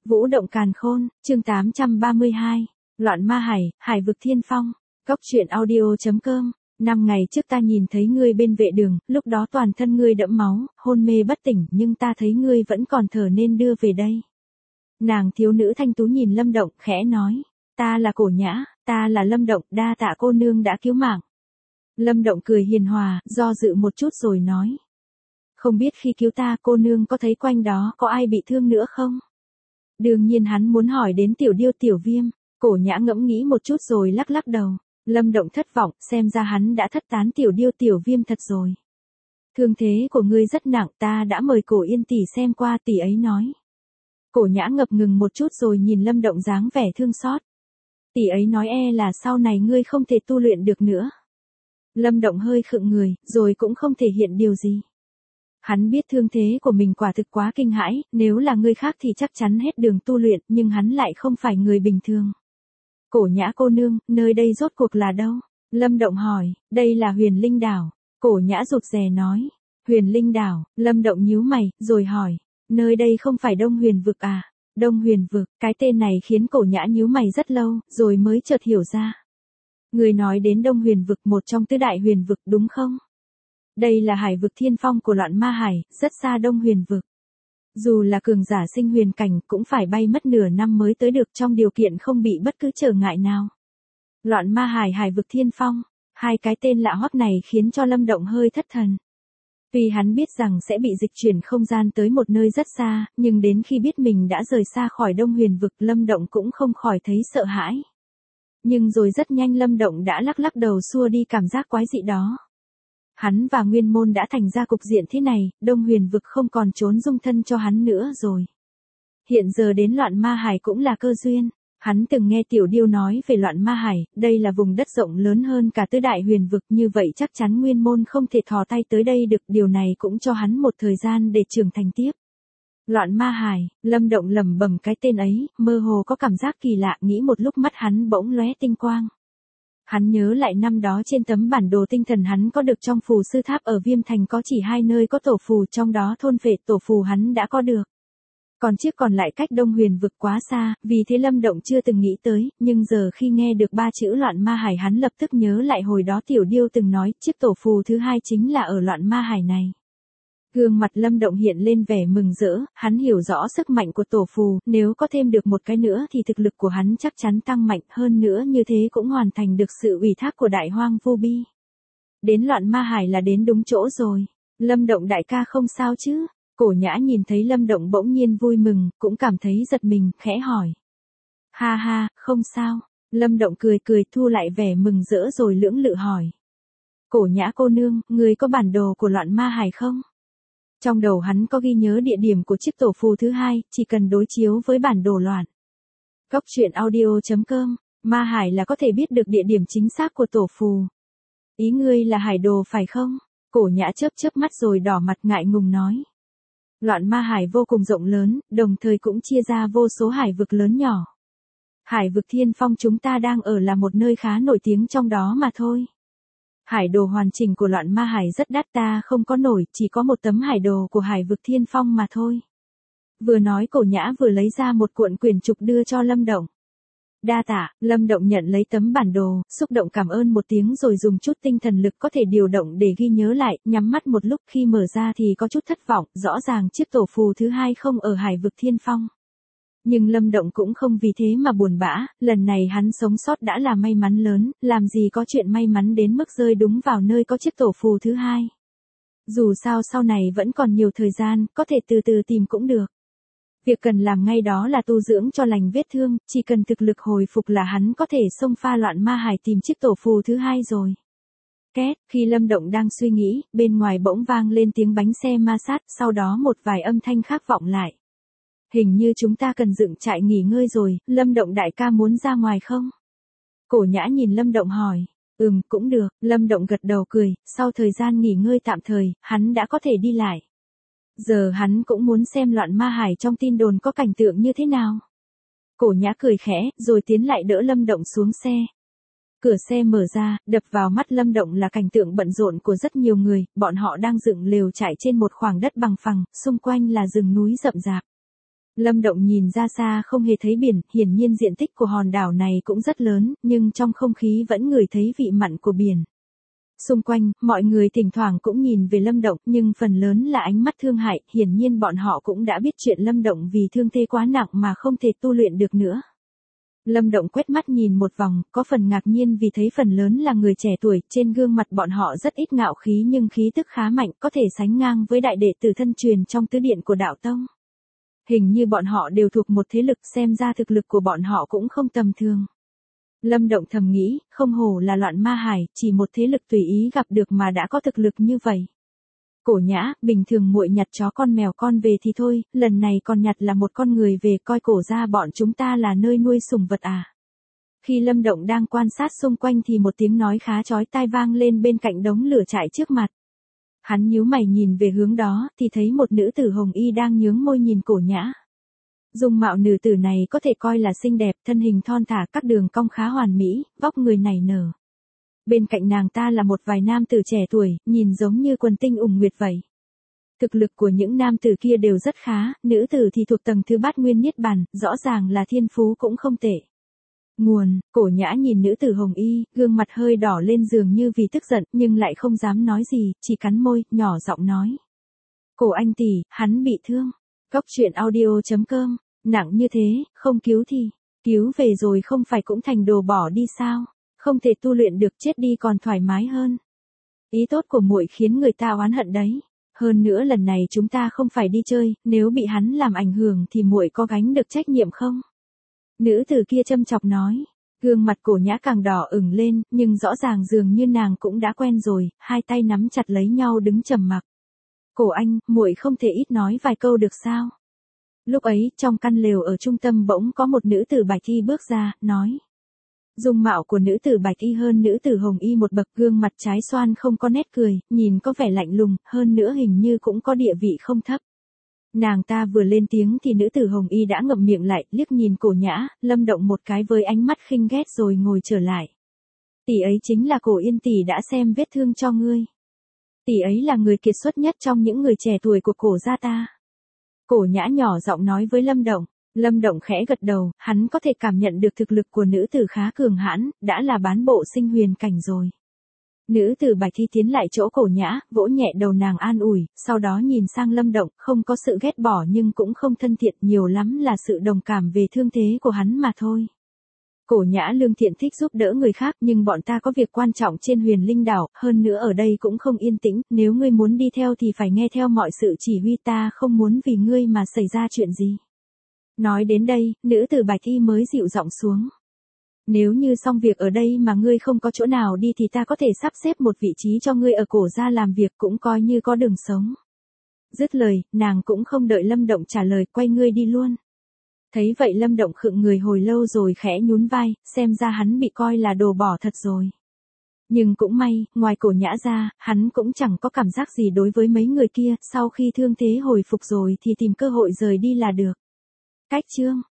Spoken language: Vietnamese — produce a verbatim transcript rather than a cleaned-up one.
Vũ động càn khôn, chương tám trăm ba mươi hai. Loạn ma hải, hải vực thiên phong. Cốc truyện audio chấm com. Năm ngày trước ta nhìn thấy ngươi bên vệ đường, lúc đó toàn thân ngươi đẫm máu, hôn mê bất tỉnh, nhưng ta thấy ngươi vẫn còn thở nên đưa về đây. Nàng thiếu nữ thanh tú nhìn Lâm Động, khẽ nói, ta là Cổ Nhã, ta là Lâm Động, đa tạ cô nương đã cứu mạng. Lâm Động cười hiền hòa, do dự một chút rồi nói, không biết khi cứu ta cô nương có thấy quanh đó có ai bị thương nữa không? Đương nhiên hắn muốn hỏi đến tiểu điêu tiểu viêm. Cổ Nhã ngẫm nghĩ một chút rồi lắc lắc đầu. Lâm Động thất vọng, xem ra hắn đã thất tán tiểu điêu tiểu viêm thật rồi. Thương thế của ngươi rất nặng, ta đã mời Cổ Yên tỷ xem qua, tỷ ấy nói. Cổ Nhã ngập ngừng một chút rồi nhìn Lâm Động dáng vẻ thương xót. Tỷ ấy nói e là sau này ngươi không thể tu luyện được nữa. Lâm Động hơi khựng người, rồi cũng không thể hiện điều gì. Hắn biết thương thế của mình quả thực quá kinh hãi, nếu là người khác thì chắc chắn hết đường tu luyện, nhưng hắn lại không phải người bình thường. Cổ Nhã cô nương, nơi đây rốt cuộc là đâu? Lâm Động hỏi, đây là Huyền Linh Đảo. Cổ Nhã rụt rè nói, Huyền Linh Đảo. Lâm Động nhíu mày, rồi hỏi, nơi đây không phải Đông Huyền Vực à? Đông Huyền Vực, cái tên này khiến Cổ Nhã nhíu mày rất lâu, rồi mới chợt hiểu ra. Người nói đến Đông Huyền Vực, một trong tứ đại huyền vực đúng không? Đây là hải vực thiên phong của loạn ma hải, rất xa Đông Huyền Vực. Dù là cường giả sinh huyền cảnh cũng phải bay mất nửa năm mới tới được trong điều kiện không bị bất cứ trở ngại nào. Loạn ma hải hải vực thiên phong, hai cái tên lạ hoắc này khiến cho Lâm Động hơi thất thần. Tuy hắn biết rằng sẽ bị dịch chuyển không gian tới một nơi rất xa, nhưng đến khi biết mình đã rời xa khỏi Đông Huyền Vực, Lâm Động cũng không khỏi thấy sợ hãi. Nhưng rồi rất nhanh Lâm Động đã lắc lắc đầu xua đi cảm giác quái dị đó. Hắn và Nguyên Môn đã thành ra cục diện thế này, Đông Huyền Vực không còn trốn dung thân cho hắn nữa rồi. Hiện giờ đến loạn ma hải cũng là cơ duyên. Hắn từng nghe Tiểu Điêu nói về loạn ma hải, đây là vùng đất rộng lớn hơn cả tứ đại huyền vực, như vậy chắc chắn Nguyên Môn không thể thò tay tới đây được, điều này cũng cho hắn một thời gian để trưởng thành tiếp. Loạn ma hải, Lâm Động lẩm bẩm cái tên ấy, mơ hồ có cảm giác kỳ lạ, nghĩ một lúc mắt hắn bỗng lóe tinh quang. Hắn nhớ lại năm đó trên tấm bản đồ tinh thần hắn có được trong phù sư tháp ở Viêm Thành có chỉ hai nơi có tổ phù, trong đó thôn phệ tổ phù hắn đã có được. Còn chiếc còn lại cách Đông Huyền Vực quá xa, vì thế Lâm Động chưa từng nghĩ tới, nhưng giờ khi nghe được ba chữ loạn ma hải hắn lập tức nhớ lại hồi đó Tiểu Điêu từng nói chiếc tổ phù thứ hai chính là ở loạn ma hải này. Gương mặt Lâm Động hiện lên vẻ mừng rỡ, hắn hiểu rõ sức mạnh của tổ phù, nếu có thêm được một cái nữa thì thực lực của hắn chắc chắn tăng mạnh, hơn nữa như thế cũng hoàn thành được sự ủy thác của Đại Hoang Vô Bi. Đến loạn ma hải là đến đúng chỗ rồi. Lâm Động đại ca không sao chứ? Cổ Nhã nhìn thấy Lâm Động bỗng nhiên vui mừng, cũng cảm thấy giật mình, khẽ hỏi. Ha ha, không sao. Lâm Động cười cười thu lại vẻ mừng rỡ rồi lưỡng lự hỏi. Cổ Nhã cô nương, người có bản đồ của loạn ma hải không? Trong đầu hắn có ghi nhớ địa điểm của chiếc tổ phù thứ hai, chỉ cần đối chiếu với bản đồ loạn. Cốc truyện audio chấm com, ma hải là có thể biết được địa điểm chính xác của tổ phù. Ý ngươi là hải đồ phải không? Cổ Nhã chớp chớp mắt rồi đỏ mặt ngại ngùng nói. Loạn ma hải vô cùng rộng lớn, đồng thời cũng chia ra vô số hải vực lớn nhỏ. Hải vực thiên phong chúng ta đang ở là một nơi khá nổi tiếng trong đó mà thôi. Hải đồ hoàn chỉnh của loạn ma hải rất đắt, ta không có nổi, chỉ có một tấm hải đồ của hải vực thiên phong mà thôi. Vừa nói Cổ Nhã vừa lấy ra một cuộn quyển trục đưa cho Lâm Động. Đa tạ. Lâm Động nhận lấy tấm bản đồ, xúc động cảm ơn một tiếng rồi dùng chút tinh thần lực có thể điều động để ghi nhớ lại, nhắm mắt một lúc khi mở ra thì có chút thất vọng, rõ ràng chiếc tổ phù thứ hai không ở hải vực thiên phong. Nhưng Lâm Động cũng không vì thế mà buồn bã, lần này hắn sống sót đã là may mắn lớn, làm gì có chuyện may mắn đến mức rơi đúng vào nơi có chiếc tổ phù thứ hai. Dù sao sau này vẫn còn nhiều thời gian, có thể từ từ tìm cũng được. Việc cần làm ngay đó là tu dưỡng cho lành vết thương, chỉ cần thực lực hồi phục là hắn có thể xông pha loạn ma hải tìm chiếc tổ phù thứ hai rồi. Két, khi Lâm Động đang suy nghĩ, bên ngoài bỗng vang lên tiếng bánh xe ma sát, sau đó một vài âm thanh khác vọng lại. Hình như chúng ta cần dựng trại nghỉ ngơi rồi, Lâm Động đại ca muốn ra ngoài không? Cổ Nhã nhìn Lâm Động hỏi. Ừm, cũng được, Lâm Động gật đầu cười, sau thời gian nghỉ ngơi tạm thời, hắn đã có thể đi lại. Giờ hắn cũng muốn xem loạn ma hải trong tin đồn có cảnh tượng như thế nào. Cổ Nhã cười khẽ, rồi tiến lại đỡ Lâm Động xuống xe. Cửa xe mở ra, đập vào mắt Lâm Động là cảnh tượng bận rộn của rất nhiều người, bọn họ đang dựng lều trại trên một khoảng đất bằng phẳng, xung quanh là rừng núi rậm rạp. Lâm Động nhìn ra xa không hề thấy biển, hiển nhiên diện tích của hòn đảo này cũng rất lớn, nhưng trong không khí vẫn ngửi thấy vị mặn của biển. Xung quanh, mọi người thỉnh thoảng cũng nhìn về Lâm Động, nhưng phần lớn là ánh mắt thương hại, hiển nhiên bọn họ cũng đã biết chuyện Lâm Động vì thương thế quá nặng mà không thể tu luyện được nữa. Lâm Động quét mắt nhìn một vòng, có phần ngạc nhiên vì thấy phần lớn là người trẻ tuổi, trên gương mặt bọn họ rất ít ngạo khí nhưng khí tức khá mạnh, có thể sánh ngang với đại đệ tử thân truyền trong tứ điện của đạo tông. Hình như bọn họ đều thuộc một thế lực, xem ra thực lực của bọn họ cũng không tầm thường. Lâm Động thầm nghĩ, không hổ là Loạn Ma Hải, chỉ một thế lực tùy ý gặp được mà đã có thực lực như vậy. Cổ Nhã, bình thường muội nhặt chó con mèo con về thì thôi, lần này còn nhặt là một con người về, coi cổ ra bọn chúng ta là nơi nuôi sủng vật à. Khi Lâm Động đang quan sát xung quanh thì một tiếng nói khá chói tai vang lên bên cạnh đống lửa trại trước mặt. Hắn nhíu mày nhìn về hướng đó, thì thấy một nữ tử hồng y đang nhướng môi nhìn Cổ Nhã. Dung mạo nữ tử này có thể coi là xinh đẹp, thân hình thon thả, các đường cong khá hoàn mỹ, vóc người nảy nở. Bên cạnh nàng ta là một vài nam tử trẻ tuổi, nhìn giống như quần tinh ủng nguyệt vậy. Thực lực của những nam tử kia đều rất khá, nữ tử thì thuộc tầng thứ bát nguyên niết bàn, rõ ràng là thiên phú cũng không tệ. Nguồn, Cổ Nhã nhìn nữ tử hồng y, gương mặt hơi đỏ lên dường như vì tức giận, nhưng lại không dám nói gì, chỉ cắn môi, nhỏ giọng nói. Cổ anh tỷ, hắn bị thương. Cốc truyện audio chấm com, nặng như thế, không cứu thì, cứu về rồi không phải cũng thành đồ bỏ đi sao, không thể tu luyện được, chết đi còn thoải mái hơn. Ý tốt của muội khiến người ta oán hận đấy. Hơn nữa lần này chúng ta không phải đi chơi, nếu bị hắn làm ảnh hưởng thì muội có gánh được trách nhiệm không? Nữ tử kia châm chọc nói, gương mặt Cổ Nhã càng đỏ ửng lên, nhưng rõ ràng dường như nàng cũng đã quen rồi, hai tay nắm chặt lấy nhau đứng trầm mặc. Cổ anh, muội không thể ít nói vài câu được sao? Lúc ấy, trong căn lều ở trung tâm bỗng có một nữ tử bạch y bước ra, nói. Dung mạo của nữ tử bạch y hơn nữ tử hồng y một bậc, gương mặt trái xoan không có nét cười, nhìn có vẻ lạnh lùng, hơn nữa hình như cũng có địa vị không thấp. Nàng ta vừa lên tiếng thì nữ tử hồng y đã ngậm miệng lại, liếc nhìn Cổ Nhã, Lâm Động một cái với ánh mắt khinh ghét rồi ngồi trở lại. Tỷ ấy chính là Cổ Yên tỷ đã xem vết thương cho ngươi. Tỷ ấy là người kiệt xuất nhất trong những người trẻ tuổi của Cổ gia ta. Cổ Nhã nhỏ giọng nói với Lâm Động. Lâm Động khẽ gật đầu, hắn có thể cảm nhận được thực lực của nữ tử khá cường hãn, đã là bán bộ sinh huyền cảnh rồi. Nữ tử bạch y tiến lại chỗ Cổ Nhã, vỗ nhẹ đầu nàng an ủi, sau đó nhìn sang Lâm Động, không có sự ghét bỏ nhưng cũng không thân thiện, nhiều lắm là sự đồng cảm về thương thế của hắn mà thôi. Cổ Nhã lương thiện thích giúp đỡ người khác, nhưng bọn ta có việc quan trọng trên Huyền Linh đảo, hơn nữa ở đây cũng không yên tĩnh, nếu ngươi muốn đi theo thì phải nghe theo mọi sự chỉ huy, ta không muốn vì ngươi mà xảy ra chuyện gì. Nói đến đây, nữ tử bạch y mới dịu giọng xuống. Nếu như xong việc ở đây mà ngươi không có chỗ nào đi thì ta có thể sắp xếp một vị trí cho ngươi ở Cổ gia làm việc, cũng coi như có đường sống. Dứt lời, nàng cũng không đợi Lâm Động trả lời, quay ngươi đi luôn. Thấy vậy Lâm Động khựng người hồi lâu rồi khẽ nhún vai, xem ra hắn bị coi là đồ bỏ thật rồi. Nhưng cũng may, ngoài Cổ Nhã ra, hắn cũng chẳng có cảm giác gì đối với mấy người kia, sau khi thương thế hồi phục rồi thì tìm cơ hội rời đi là được. Cách chương